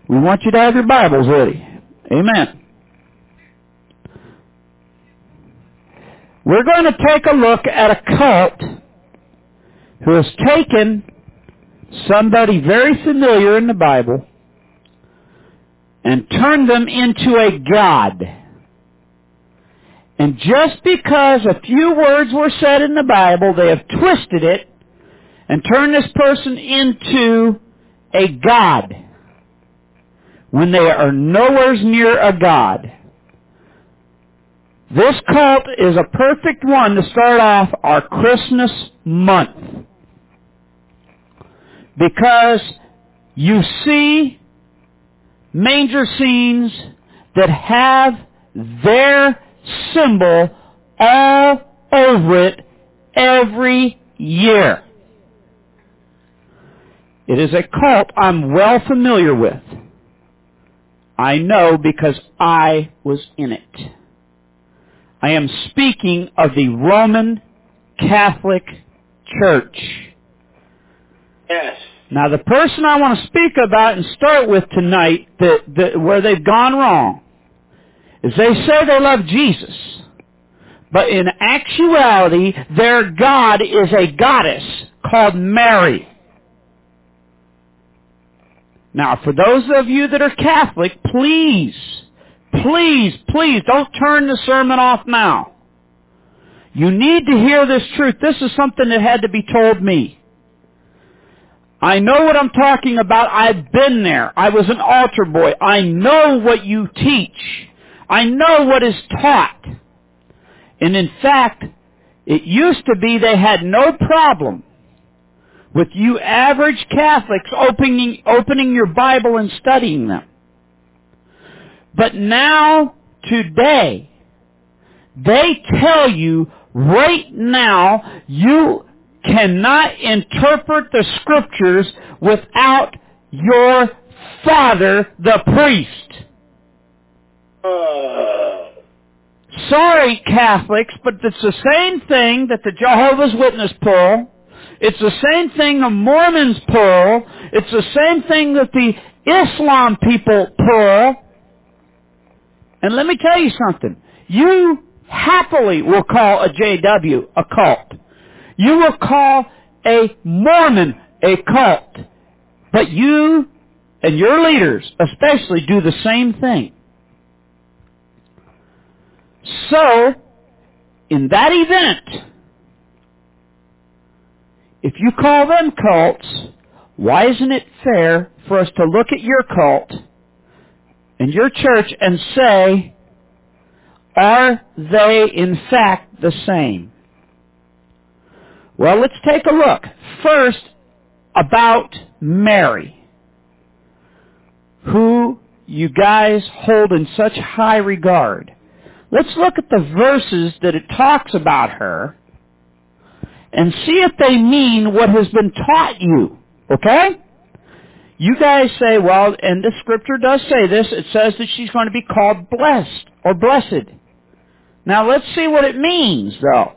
We want you to have your Bibles ready. Amen. We're going to take a look at a cult who has taken somebody very familiar in the Bible and turned them into a god. And just because a few words were said in the Bible, they have twisted it and turned this person into a god when they are nowhere near a god. This cult is a perfect one to start off our Christmas month, because you see manger scenes that have their symbol all over it every year. It is a cult I'm well familiar with. I know because I was in it. I am speaking of the Roman Catholic Church. Yes. Now, the person I want to speak about and start with tonight, where they've gone wrong, is they say they love Jesus, but in actuality, their God is a goddess called Mary. Now, for those of you that are Catholic, please don't turn the sermon off now. You need to hear this truth. This is something that had to be told me. I know what I'm talking about. I've been there. I was an altar boy. I know what you teach. I know what is taught. And in fact, it used to be they had no problem with you average Catholics opening your Bible and studying them. But now, today, they tell you right now you cannot interpret the Scriptures without your father, the priest. Sorry, Catholics, but it's the same thing that the Jehovah's Witness pull. It's the same thing the Mormons pull. It's the same thing that the Islam people pull. And let me tell you something. You happily will call a JW a cult. You will call a Mormon a cult. But you and your leaders especially do the same thing. So, in that event, if you call them cults, why isn't it fair for us to look at your cult and your church and say, are they in fact the same? Well, let's take a look. First, about Mary, who you guys hold in such high regard. Let's look at the verses that it talks about her and see if they mean what has been taught you. Okay? You guys say, well, and the Scripture does say this, it says that she's going to be called blessed or blessed. Now let's see what it means, though.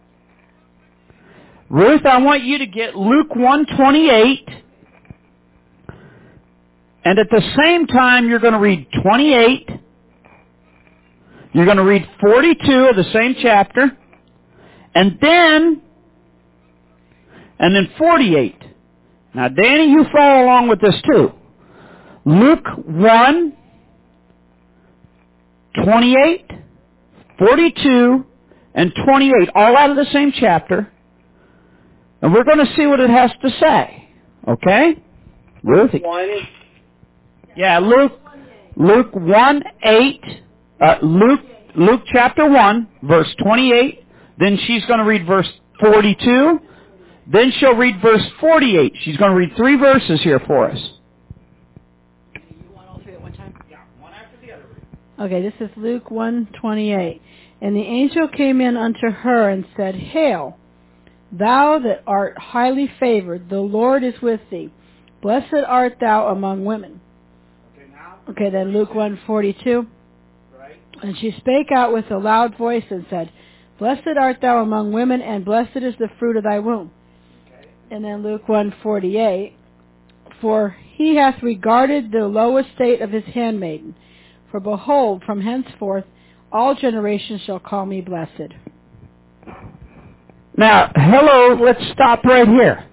Ruth, I want you to get Luke 1:28, and at the same time you're going to read 28, you're going to read 42 of the same chapter, and then 48. Now, Danny, you follow along with this too. Luke 1:28, 42, and 28, all out of the same chapter. And we're going to see what it has to say. Okay? Ruth? Yeah, Luke 1:8, Luke chapter 1, verse 28. Then she's going to read verse 42. Then she'll read verse 48. She's going to read 3 verses here for us. You want all 3 at one time? Yeah, one after the other. Okay, this is Luke 1:28. And the angel came in unto her and said, Hail, thou that art highly favored, the Lord is with thee. Blessed art thou among women. Okay, then Luke 1:42. Right. And she spake out with a loud voice and said, Blessed art thou among women, and blessed is the fruit of thy womb. And then Luke 1:48. for he hath regarded the low estate of his handmaiden. For behold, from henceforth all generations shall call me blessed. Now, hello, let's stop right here.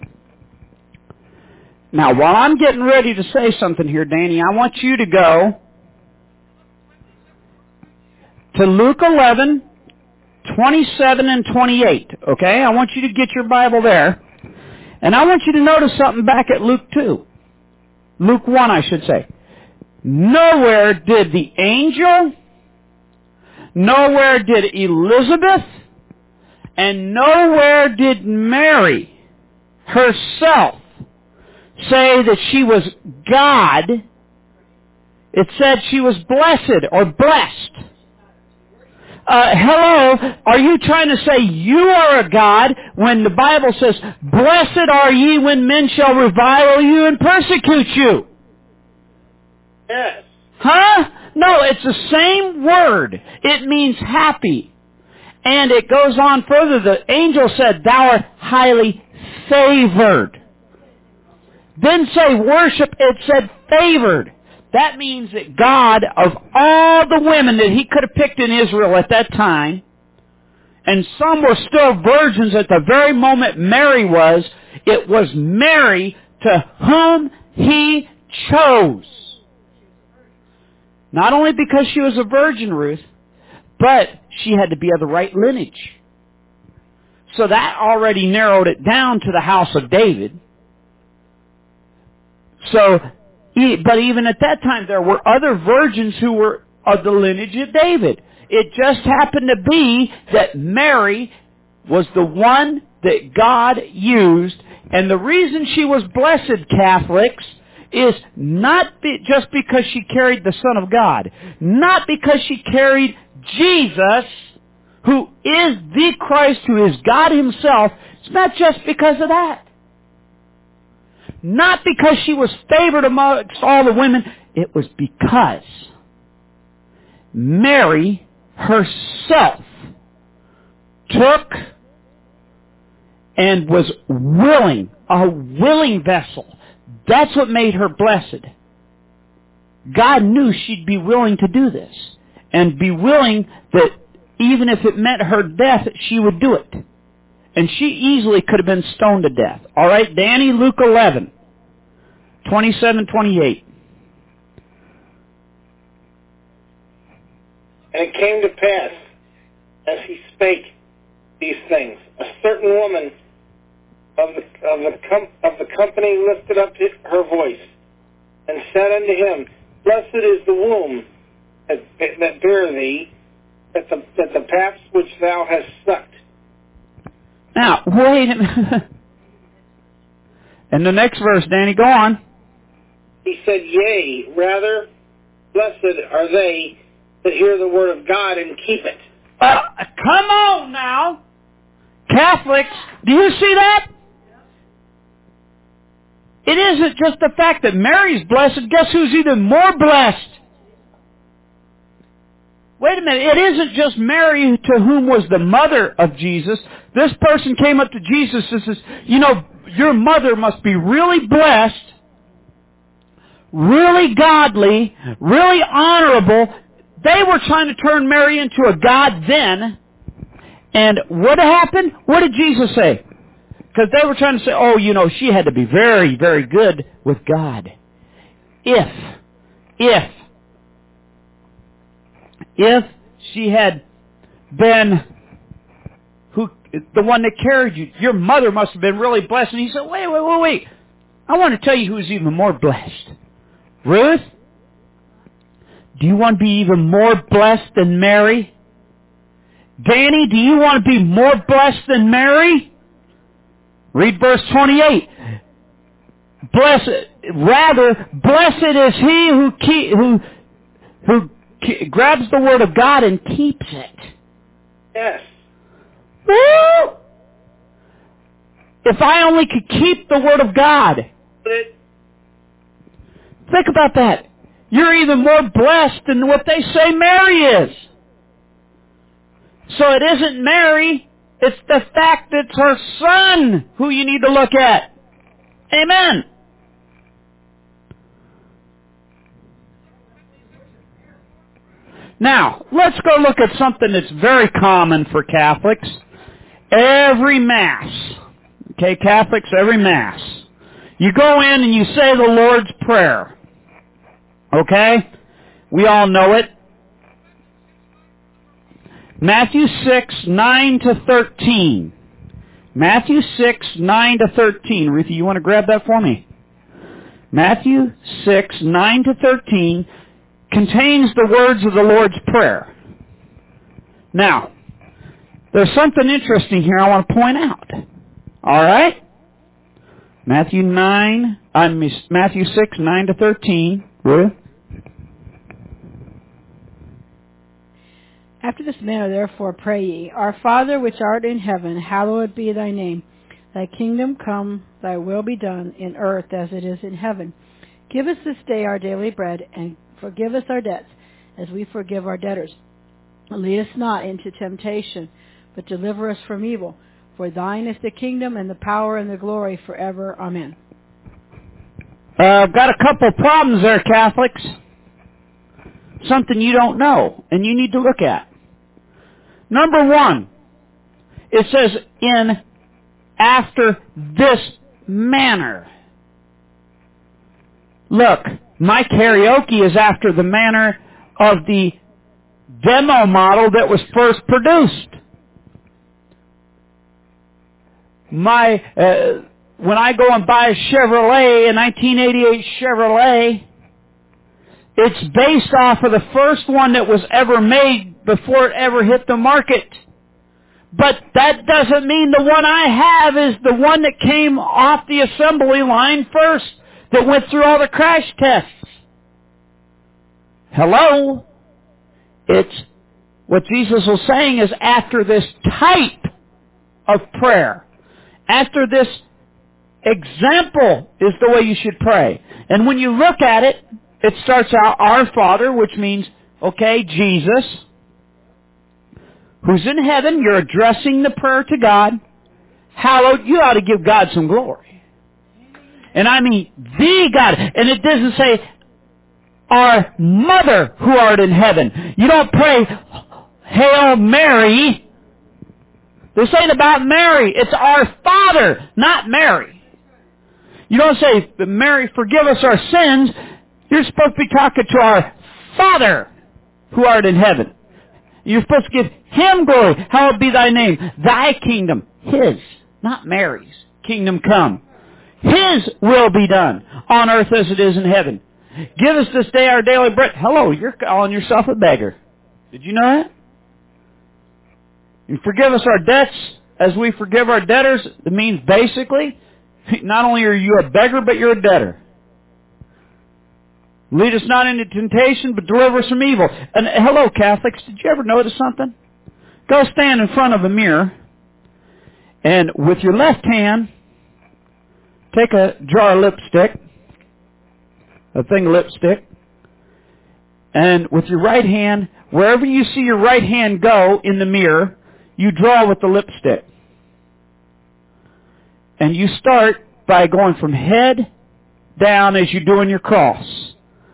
Now, while I'm getting ready to say something here, Danny, I want you to go to Luke 11, 27 and 28, okay? I want you to get your Bible there. And I want you to notice something back at Luke 2. Luke 1, I should say. Nowhere did the angel, nowhere did Elizabeth, and nowhere did Mary herself say that she was God. It said she was blessed or blessed. Hello, are you trying to say you are a God when the Bible says, blessed are ye when men shall revile you and persecute you? Yes. Huh? No, it's the same word. It means happy. And it goes on further. The angel said, thou art highly favored. Didn't say worship, it said favored. That means that God, of all the women that he could have picked in Israel at that time, and some were still virgins at the very moment Mary was, it was Mary to whom he chose. Not only because she was a virgin, Ruth, but she had to be of the right lineage. So that already narrowed it down to the house of David. But even at that time, there were other virgins who were of the lineage of David. It just happened to be that Mary was the one that God used. And the reason she was blessed, Catholics, is not just because she carried the Son of God. Not because she carried Jesus, who is the Christ, who is God himself. It's not just because of that. Not because she was favored amongst all the women. It was because Mary herself took and was willing, a willing vessel. That's what made her blessed. God knew she'd be willing to do this. And be willing that even if it meant her death, she would do it. And she easily could have been stoned to death. All right, Danny, Luke 11, 27, 28. And it came to pass, as he spake these things, a certain woman of the company lifted up her voice, and said unto him, Blessed is the womb that bare thee, that the paps which thou hast sucked. Now, wait a minute. And the next verse, Danny, go on. He said, Yea, rather, blessed are they that hear the word of God and keep it. Come on now. Catholics, do you see that? It isn't just the fact that Mary's blessed. Guess who's even more blessed? Wait a minute. It isn't just Mary to whom was the mother of Jesus. This person came up to Jesus and says, you know, your mother must be really blessed, really godly, really honorable. They were trying to turn Mary into a god then. And what happened? What did Jesus say? Because they were trying to say, oh, you know, she had to be very, very good with God. If she had been the one that carried you, your mother must have been really blessed. And he said, wait. I want to tell you who's even more blessed. Ruth, do you want to be even more blessed than Mary? Danny, do you want to be more blessed than Mary? Read verse 28. Blessed is he who grabs the word of God and keeps it. Yes. Woo! If I only could keep the word of God. Think about that. You're even more blessed than what they say Mary is. So it isn't Mary, it's the fact that it's her son who you need to look at. Amen. Now, let's go look at something that's very common for Catholics. Every Mass. Okay, Catholics, every Mass. You go in and you say the Lord's Prayer. Okay? We all know it. Matthew 6, 9 to 13. Matthew 6, 9 to 13. Ruthie, you want to grab that for me? Matthew 6, 9 to 13 contains the words of the Lord's Prayer. Now, there's something interesting here I want to point out. All right? Matthew 6, 9 to 13. Ruth? After this manner therefore pray ye, Our Father which art in heaven, hallowed be thy name. Thy kingdom come, thy will be done, in earth as it is in heaven. Give us this day our daily bread, and forgive us our debts, as we forgive our debtors. And lead us not into temptation, but deliver us from evil. For thine is the kingdom, and the power, and the glory forever. Amen. I've got a couple problems there, Catholics. Something you don't know, and you need to look at. Number one, it says, in after this manner. Look, my karaoke is after the manner of the demo model that was first produced. When I go and buy a Chevrolet, a 1988 Chevrolet, it's based off of the first one that was ever made before it ever hit the market. But that doesn't mean the one I have is the one that came off the assembly line first, that went through all the crash tests. Hello? It's what Jesus was saying is after this type of prayer, after this example is the way you should pray. And when you look at it, it starts out, Our Father, which means, okay, Jesus, who's in heaven, you're addressing the prayer to God. Hallowed, you ought to give God some glory. And I mean, the God. And it doesn't say, Our Mother who art in heaven. You don't pray, Hail Mary. This ain't about Mary. It's Our Father, not Mary. You don't say, Mary, forgive us our sins. You're supposed to be talking to Our Father who art in heaven. You're supposed to give Him glory. Hallowed be thy name. Thy kingdom. His, not Mary's. Kingdom come. His will be done on earth as it is in heaven. Give us this day our daily bread. Hello, you're calling yourself a beggar. Did you know that? And forgive us our debts as we forgive our debtors. It means basically, not only are you a beggar, but you're a debtor. Lead us not into temptation, but deliver us from evil. And hello, Catholics, did you ever notice something? Go stand in front of a mirror, and with your left hand, take a jar of lipstick, a thing of lipstick, and with your right hand, wherever you see your right hand go in the mirror, you draw with the lipstick. And you start by going from head down as you're doing your cross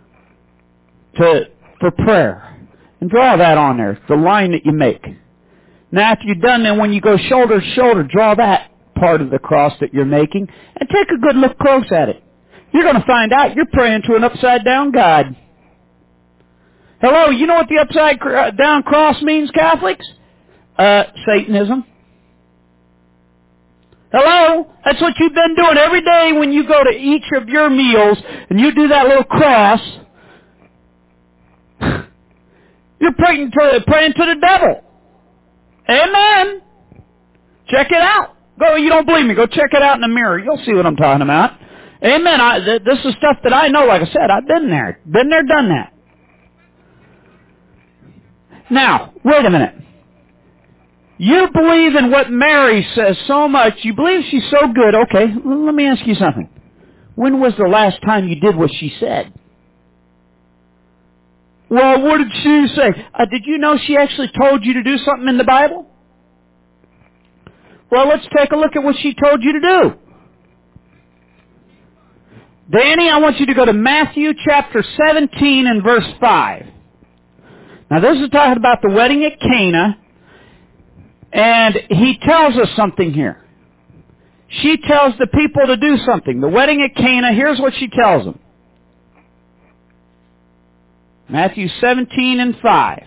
for prayer. And draw that on there, the line that you make. Now after you're done, then when you go shoulder to shoulder, draw that part of the cross that you're making and take a good look close at it. You're going to find out you're praying to an upside down God. Hello, you know what the upside down cross means, Catholics? Satanism. Hello? That's what you've been doing every day when you go to each of your meals and you do that little cross. You're praying to the devil. Amen. Check it out. Go. You don't believe me? Go check it out in the mirror. You'll see what I'm talking about. Amen. This is stuff that I know. Like I said, I've been there. Been there, done that. Now, wait a minute. You believe in what Mary says so much. You believe she's so good. Okay, let me ask you something. When was the last time you did what she said? Well, what did she say? Did you know she actually told you to do something in the Bible? Well, let's take a look at what she told you to do. Danny, I want you to go to Matthew chapter 17 and verse 5. Now this is talking about the wedding at Cana, and he tells us something here. She tells the people to do something. The wedding at Cana, here's what she tells them. Matthew 17:5.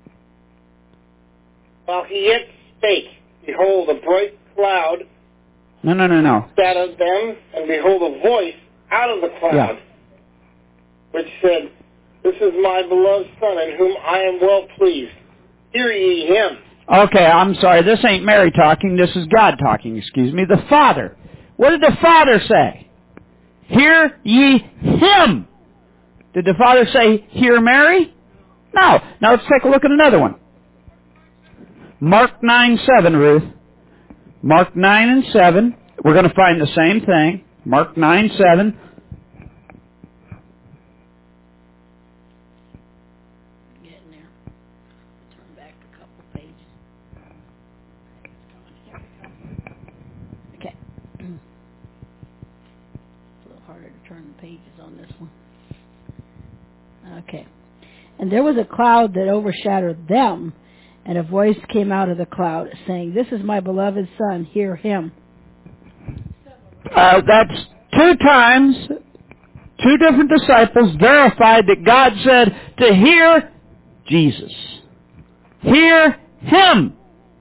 While he yet spake, behold, a bright cloud No. sat of them, and behold, a voice out of the cloud, which said, This is my beloved Son, in whom I am well pleased. Hear ye him. Okay, I'm sorry. This ain't Mary talking. This is God talking, excuse me. The Father. What did the Father say? Hear ye him. Did the Father say, hear Mary? No. Now let's take a look at another one. Mark 9:7, Ruth. Mark 9 and 7. We're going to find the same thing. Mark 9:7. Getting there. Turn back a couple pages. Okay. It's a little harder to turn the pages on this one. Okay. And there was a cloud that overshadowed them, and a voice came out of the cloud, saying, This is my beloved Son, hear him. That's 2 times, 2 different disciples verified that God said to hear Jesus. Hear him.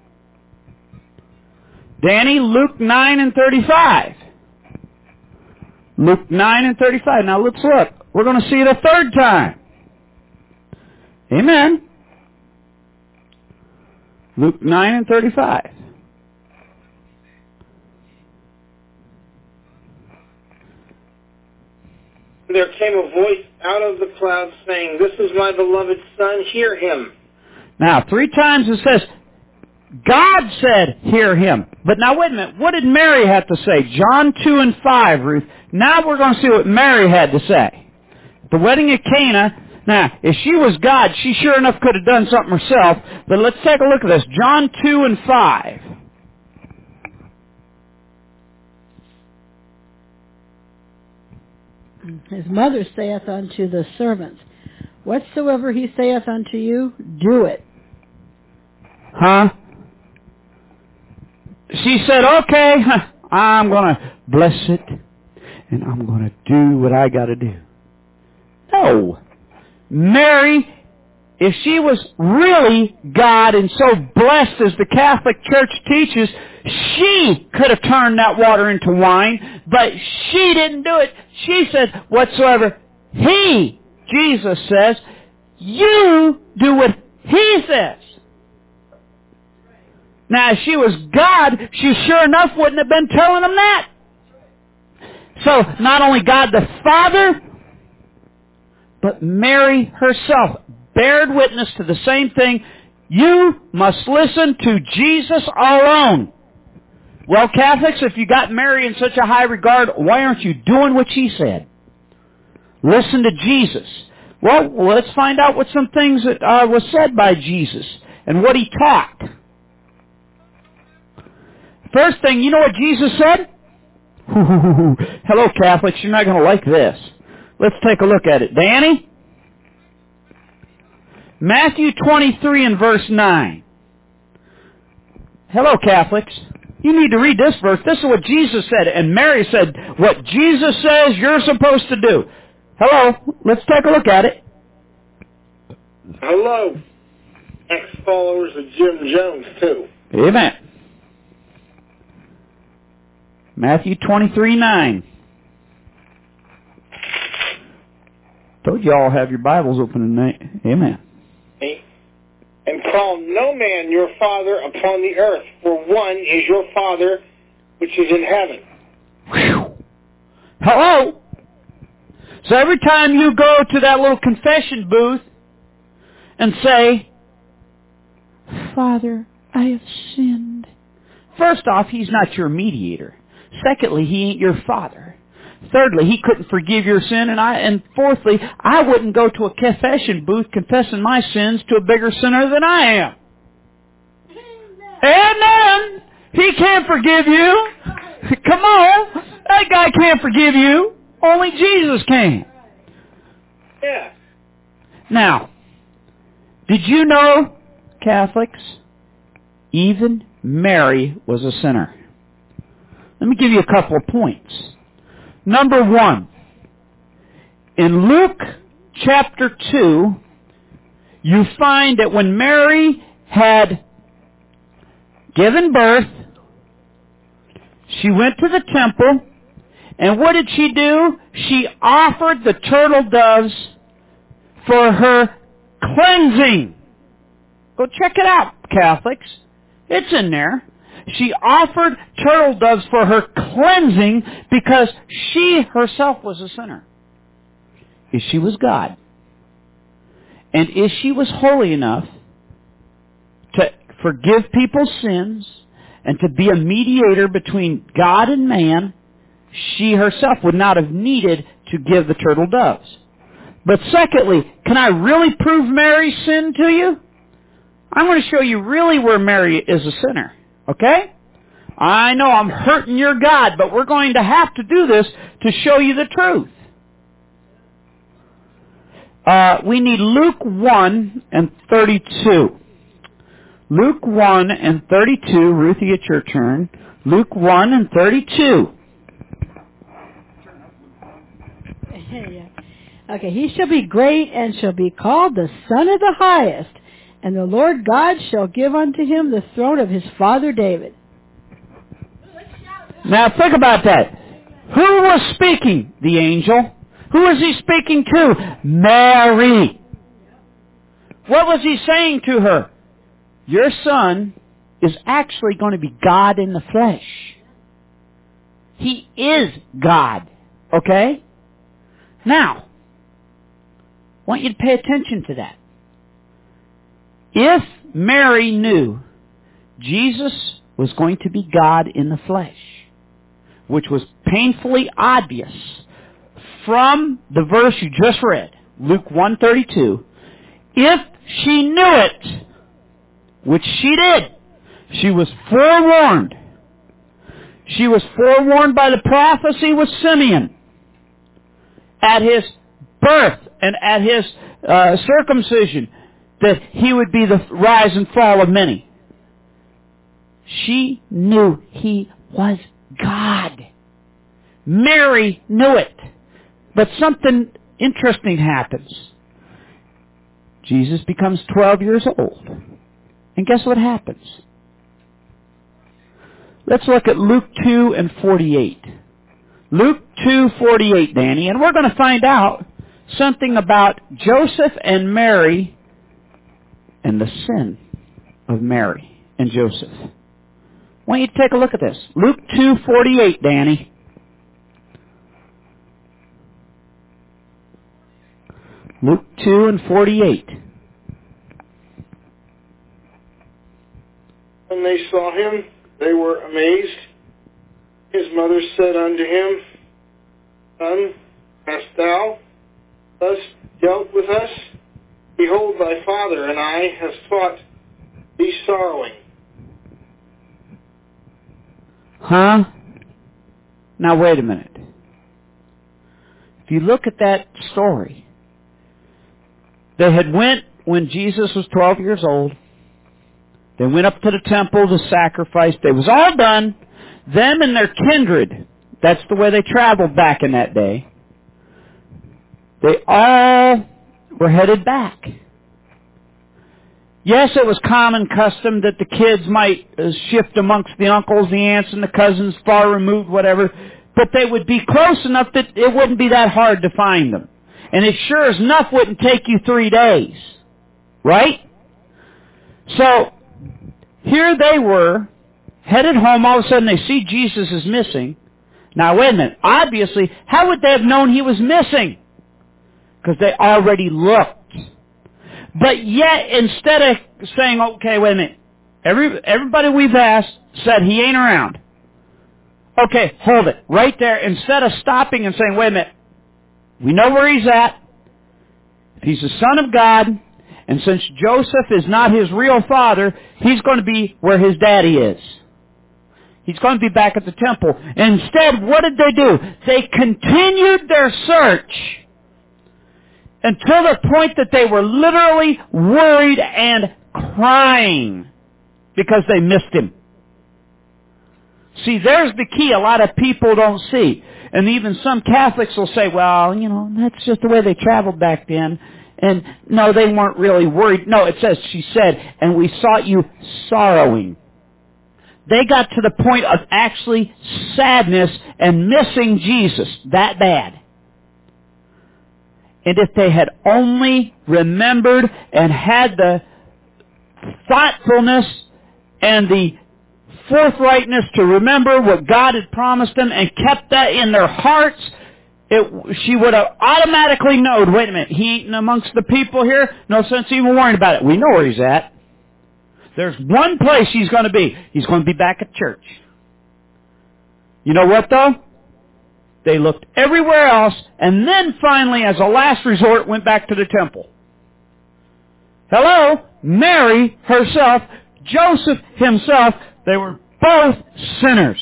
Danny, Luke 9:35. Luke 9:35. Now let's look. We're going to see it a 3rd time. Amen. Luke 9:35. There came a voice out of the cloud saying, This is my beloved Son, hear him. Now, 3 times it says, God said, hear him. But now wait a minute, what did Mary have to say? John 2:5, Ruth. Now we're going to see what Mary had to say. The wedding at Cana. Now, if she was God, she sure enough could have done something herself. But let's take a look at this. John 2:5. His mother saith unto the servants, Whatsoever he saith unto you, do it. Huh? She said, okay, I'm going to bless it, and I'm going to do what I got to do. No. Mary, if she was really God and so blessed as the Catholic Church teaches, she could have turned that water into wine, but she didn't do it. She said, whatsoever he, Jesus says, you do what he says. Now, if she was God, she sure enough wouldn't have been telling them that. So, not only God the Father, but Mary herself bared witness to the same thing. You must listen to Jesus alone. Well, Catholics, if you got Mary in such a high regard, why aren't you doing what she said? Listen to Jesus. Well, let's find out what some things that was said by Jesus and what he taught. First thing, you know what Jesus said? Hello, Catholics, you're not going to like this. Let's take a look at it. Danny? Matthew 23 and verse 9. Hello, Catholics. You need to read this verse. This is what Jesus said. And Mary said, what Jesus says you're supposed to do. Hello, let's take a look at it. Hello, ex-followers of Jim Jones, too. Amen. Matthew 23:9. Told you all have your Bibles open tonight. Amen. And call no man your father upon the earth, for one is your Father which is in heaven. Whew. Hello? So every time you go to that little confession booth and say, Father, I have sinned. First off, he's not your mediator. Secondly, he ain't your father. Thirdly, he couldn't forgive your sin. And fourthly, I wouldn't go to a confession booth confessing my sins to a bigger sinner than I am. Amen. He can't forgive you. Come on. That guy can't forgive you. Only Jesus can. Yeah. Now, Did you know, Catholics, even Mary was a sinner? Let me give you a couple of points. Number one, in Luke chapter 2, you find that when Mary had given birth, she went to the temple, and what did she do? She offered the turtle doves for her cleansing. Go check it out, Catholics. It's in there. She offered turtle doves for her cleansing because she herself was a sinner. If she was God, and if she was holy enough to forgive people's sins and to be a mediator between God and man, she herself would not have needed to give the turtle doves. But secondly, can I really prove Mary's sin to you? I'm going to show you really where Mary is a sinner. Okay? I know I'm hurting your God, but we're going to have to do this to show you the truth. We need Luke 1 and 32. Luke 1 and 32. Ruthie, it's your turn. Luke 1 and 32. Yeah. Okay, he shall be great and shall be called the Son of the Highest, and the Lord God shall give unto him the throne of his father David. Now think about that. Who was speaking? The angel. Who was he speaking to? Mary. What was he saying to her? Your son is actually going to be God in the flesh. He is God. Okay? Now, I want you to pay attention to that. If Mary knew Jesus was going to be God in the flesh, which was painfully obvious from the verse you just read, Luke 1:32, if she knew it, which she did, she was forewarned. She was forewarned by the prophecy with Simeon at his birth and at his circumcision that he would be the rise and fall of many. She knew he was God. Mary knew it. But something interesting happens. Jesus becomes 12 years old. And guess what happens? Let's look at Luke 2 and 48. Luke 2:48, Danny, and we're going to find out something about Joseph and Mary and the sin of Mary and Joseph. I want you to take a look at this. Luke 2:48, Danny. Luke 2 and 48. When they saw him, they were amazed. His mother said unto him, Son, hast thou thus dealt with us? Behold, thy father and I have thought thee sorrowing. Huh? Now wait a minute. If you look at that story, they had went when Jesus was 12 years old. They went up to the temple to sacrifice. It was all done. Them and their kindred, that's the way they traveled back in that day. They all were headed back. Yes, it was common custom that the kids might shift amongst the uncles, the aunts, and the cousins, far removed, whatever, but they would be close enough that it wouldn't be that hard to find them. And it sure as enough wouldn't take you 3 days. Right? So, here they were, headed home. All of a sudden they see Jesus is missing. Now wait a minute. Obviously, how would they have known he was missing? Because they already looked. But yet, instead of saying, okay, wait a minute. Everybody we've asked said he ain't around. Okay, hold it. Right there. Instead of stopping and saying, wait a minute. We know where he's at. If he's the Son of God, and since Joseph is not his real father, he's going to be where his daddy is. He's going to be back at the temple. Instead, what did they do? They continued their search. until the point that they were literally worried and crying because they missed him. See, there's the key a lot of people don't see. And even some Catholics will say, well, that's just the way they traveled back then. And no, they weren't really worried. No, it says, she said, and we sought you sorrowing. They got to the point of actually sadness and missing Jesus that bad. And if they had only remembered and had the thoughtfulness and the forthrightness to remember what God had promised them and kept that in their hearts, she would have automatically known, wait a minute, he ain't amongst the people here, no sense even worrying about it. We know where he's at. There's one place he's going to be. He's going to be back at church. You know what though? They looked everywhere else, and then finally, as a last resort, went back to the temple. Hello? Mary herself, Joseph himself, they were both sinners.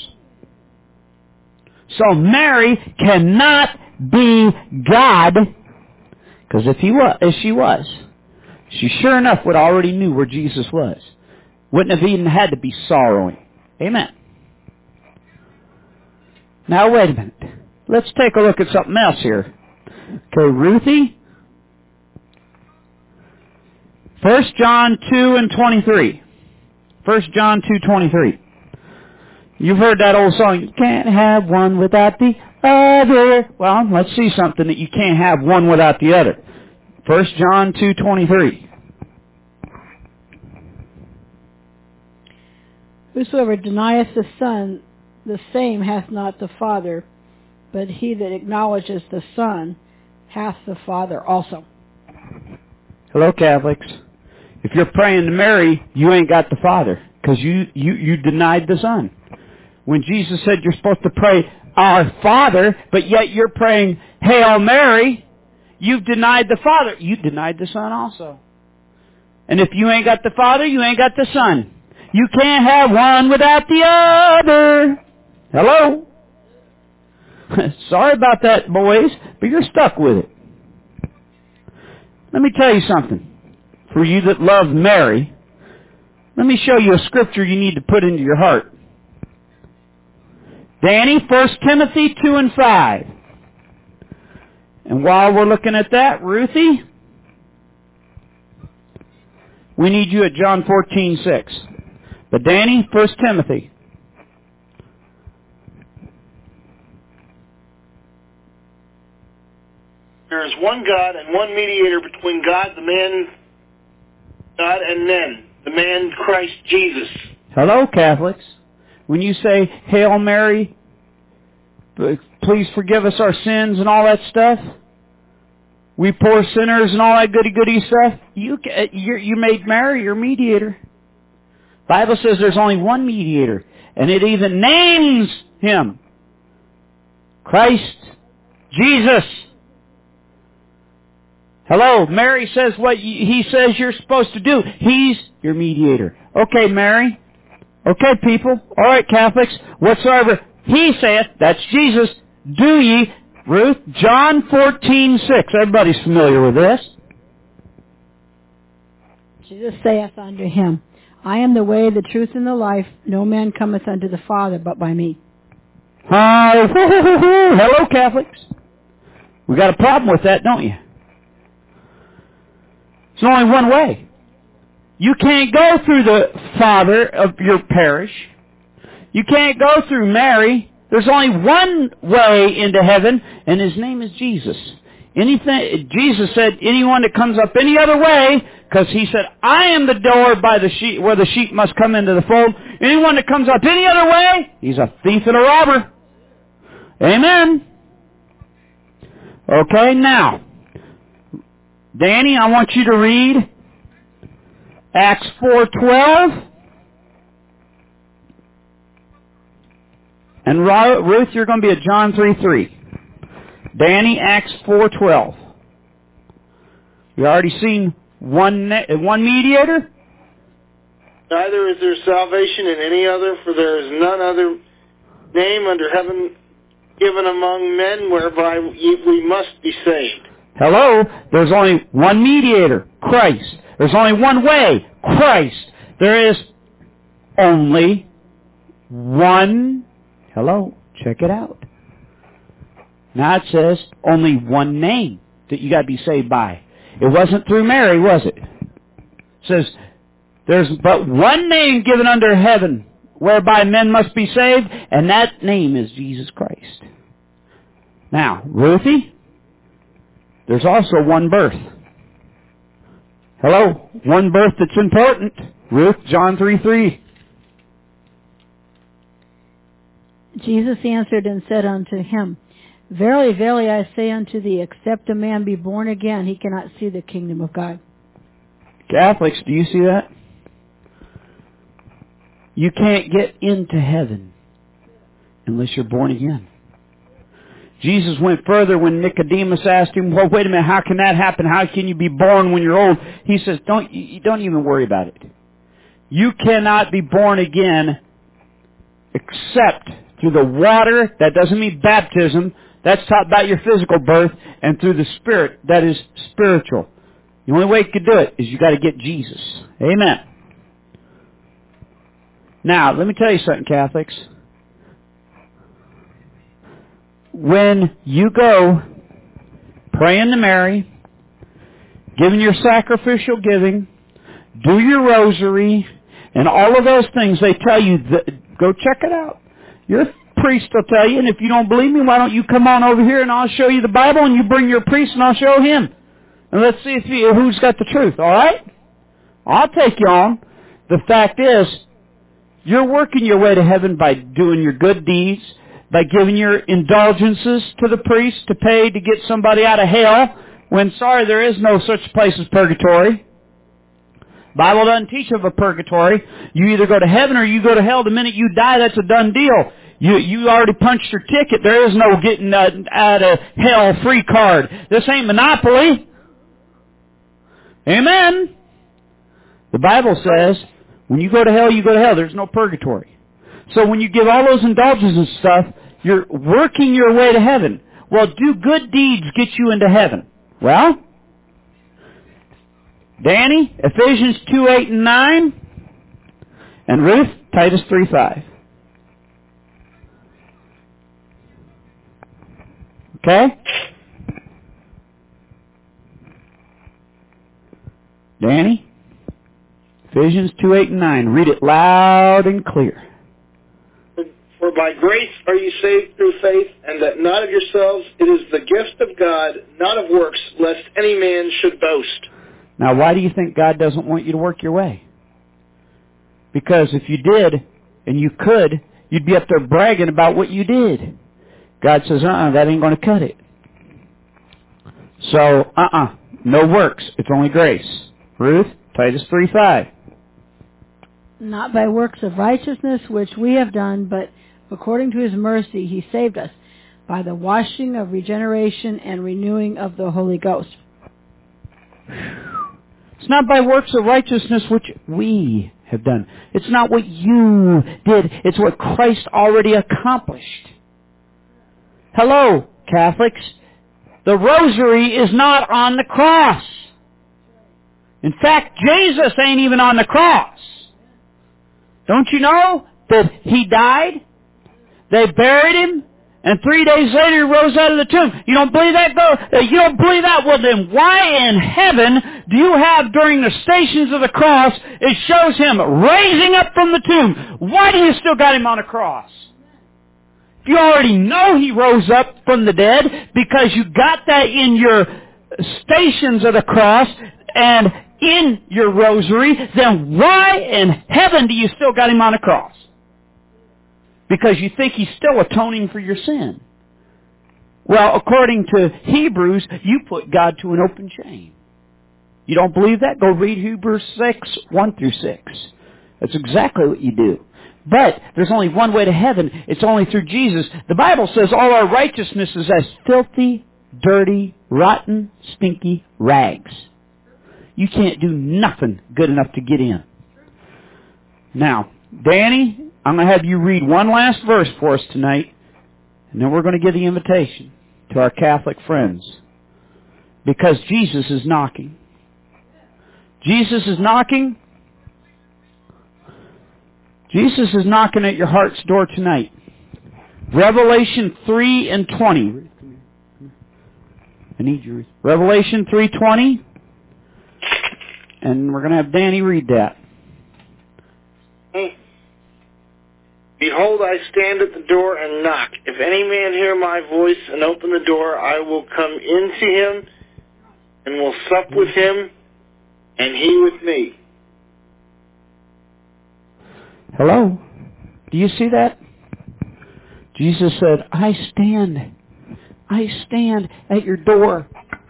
So Mary cannot be God, because if she was, she sure enough would already knew where Jesus was. Wouldn't have even had to be sorrowing. Amen. Now wait a minute. Let's take a look at something else here. Okay, Ruthie. 1 John 2 and 23. 1 John 2:23. You've heard that old song, you can't have one without the other. Well, let's see something that you can't have one without the other. 1 John 2:23. Whosoever denieth the Son, the same hath not the Father, but he that acknowledges the Son hath the Father also. Hello, Catholics. If you're praying to Mary, you ain't got the Father, because you denied the Son. When Jesus said you're supposed to pray, Our Father, but yet you're praying, Hail Mary, you've denied the Father. You denied the Son also. And if you ain't got the Father, you ain't got the Son. You can't have one without the other. Hello? Sorry about that, boys, but you're stuck with it. Let me tell you something. For you that love Mary, let me show you a scripture you need to put into your heart. Danny, 1 Timothy 2 and 5. And while we're looking at that, Ruthie, we need you at John 14:6. But Danny, 1 Timothy. There is one God and one mediator between God and men, the man Christ Jesus. Hello, Catholics. When you say, Hail Mary, please forgive us our sins and all that stuff, we poor sinners and all that goody stuff, you made Mary your mediator. Bible says there's only one mediator, and it even names him. Christ Jesus. Hello, Mary says what he says you're supposed to do. He's your mediator. Okay, Mary. Okay, people. All right, Catholics. Whatsoever he saith, that's Jesus, do ye. Ruth, John 14:6. Everybody's familiar with this. Jesus saith unto him, I am the way, the truth, and the life. No man cometh unto the Father but by me. Hello, Catholics. We got a problem with that, don't you? There's only one way. You can't go through the father of your parish. You can't go through Mary. There's only one way into heaven, and his name is Jesus. Jesus said, anyone that comes up any other way, because he said, I am the door by the sheep, where the sheep must come into the fold. Anyone that comes up any other way, he's a thief and a robber. Amen. Okay, now, Danny, I want you to read Acts 4:12. And Ruth, you're going to be at John 3:3. Danny, Acts 4:12. You already seen one mediator? Neither is there salvation in any other, for there is none other name under heaven given among men whereby we must be saved. Hello? There's only one mediator, Christ. There's only one way, Christ. There is only one, hello, check it out. Now it says only one name that you got to be saved by. It wasn't through Mary, was it? It says there's but one name given under heaven whereby men must be saved, and that name is Jesus Christ. Now, Ruthie, there's also one birth. Hello? One birth that's important. Ruth, John 3:3. Jesus answered and said unto him, Verily, verily, I say unto thee, except a man be born again, he cannot see the kingdom of God. Catholics, do you see that? You can't get into heaven unless you're born again. Jesus went further when Nicodemus asked him, well, wait a minute, how can that happen? How can you be born when you're old? He says, don't even worry about it. You cannot be born again except through the water. That doesn't mean baptism. That's taught about your physical birth, and through the Spirit, that is spiritual. The only way you can do it is you got to get Jesus. Amen. Now, let me tell you something, Catholics. When you go praying to Mary, giving your sacrificial giving, do your rosary, and all of those things, they tell you, go check it out. Your priest will tell you, and if you don't believe me, why don't you come on over here and I'll show you the Bible, and you bring your priest and I'll show him. And let's see who's got the truth, all right? I'll take you on. The fact is, you're working your way to heaven by doing your good deeds, by giving your indulgences to the priest to pay to get somebody out of hell, when, sorry, there is no such place as purgatory. Bible doesn't teach of a purgatory. You either go to heaven or you go to hell. The minute you die, that's a done deal. You already punched your ticket. There is no getting out of hell free card. This ain't Monopoly. Amen. The Bible says, when you go to hell, you go to hell. There's no purgatory. So when you give all those indulgences and stuff, you're working your way to heaven. Well, do good deeds get you into heaven? Well, Danny, Ephesians 2:8-9, and Ruth, Titus 3:5. Okay? Danny, Ephesians 2:8-9. Read it loud and clear. For by grace are you saved through faith, and that not of yourselves, it is the gift of God, not of works, lest any man should boast. Now, why do you think God doesn't want you to work your way? Because if you did, and you could, you'd be up there bragging about what you did. God says, that ain't going to cut it. So, no works. It's only grace. Ruth, Titus 3:5. Not by works of righteousness which we have done, but according to His mercy He saved us by the washing of regeneration and renewing of the Holy Ghost. It's not by works of righteousness which we have done. It's not what you did. It's what Christ already accomplished. Hello, Catholics. The rosary is not on the cross. In fact, Jesus ain't even on the cross. Don't you know that He died? They buried Him, and 3 days later He rose out of the tomb. You don't believe that? You don't believe that? Well, then why in heaven do you have during the Stations of the Cross, it shows Him raising up from the tomb? Why do you still got Him on a cross? If you already know He rose up from the dead because you got that in your Stations of the Cross and in your rosary, then why in heaven do you still got Him on a cross? Because you think He's still atoning for your sin. Well, according to Hebrews, you put God to an open shame. You don't believe that? Go read Hebrews 6:1-6. That's exactly what you do. But there's only one way to heaven. It's only through Jesus. The Bible says all our righteousness is as filthy, dirty, rotten, stinky rags. You can't do nothing good enough to get in. Now, Danny, I'm going to have you read one last verse for us tonight, and then we're going to give the invitation to our Catholic friends. Because Jesus is knocking. Jesus is knocking. Jesus is knocking at your heart's door tonight. Revelation 3:20. I need you. Revelation 3:20. And we're going to have Danny read that. Behold, I stand at the door and knock. If any man hear my voice and open the door, I will come into him and will sup with him and he with me. Hello? Do you see that? Jesus said, I stand at your door.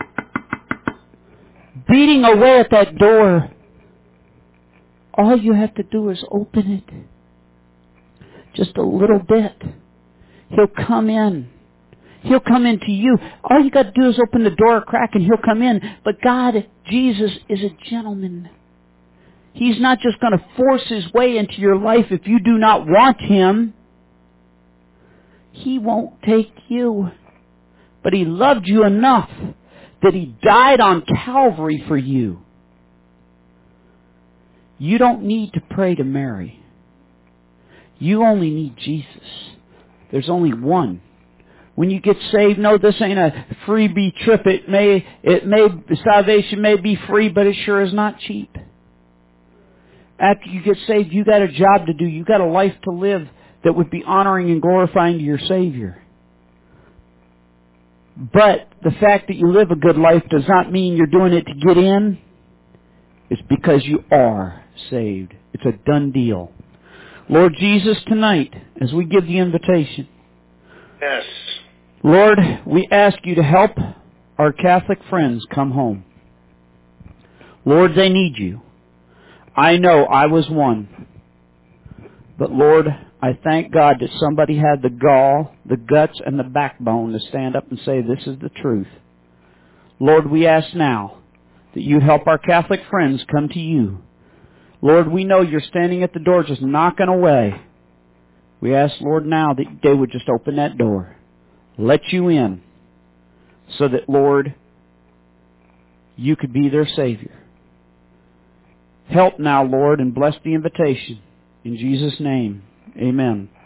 Beating away at that door. All you have to do is open it. Just a little bit. He'll come in. He'll come into you. All you got to do is open the door a crack and He'll come in. But God, Jesus, is a gentleman. He's not just going to force His way into your life if you do not want Him. He won't take you. But He loved you enough that He died on Calvary for you. You don't need to pray to Mary. You only need Jesus. There's only one. When you get saved, no, this ain't a freebie trip. Salvation may be free, but it sure is not cheap. After you get saved, you got a job to do. You got a life to live that would be honoring and glorifying to your Savior. But the fact that you live a good life does not mean you're doing it to get in. It's because you are saved. It's a done deal. Lord Jesus, tonight, as we give the invitation, yes, Lord, we ask you to help our Catholic friends come home. Lord, they need you. I know I was one. But Lord, I thank God that somebody had the gall, the guts, and the backbone to stand up and say, this is the truth. Lord, we ask now that you help our Catholic friends come to you. Lord, we know you're standing at the door just knocking away. We ask, Lord, now that they would just open that door. Let you in. So that, Lord, you could be their Savior. Help now, Lord, and bless the invitation. In Jesus' name, amen.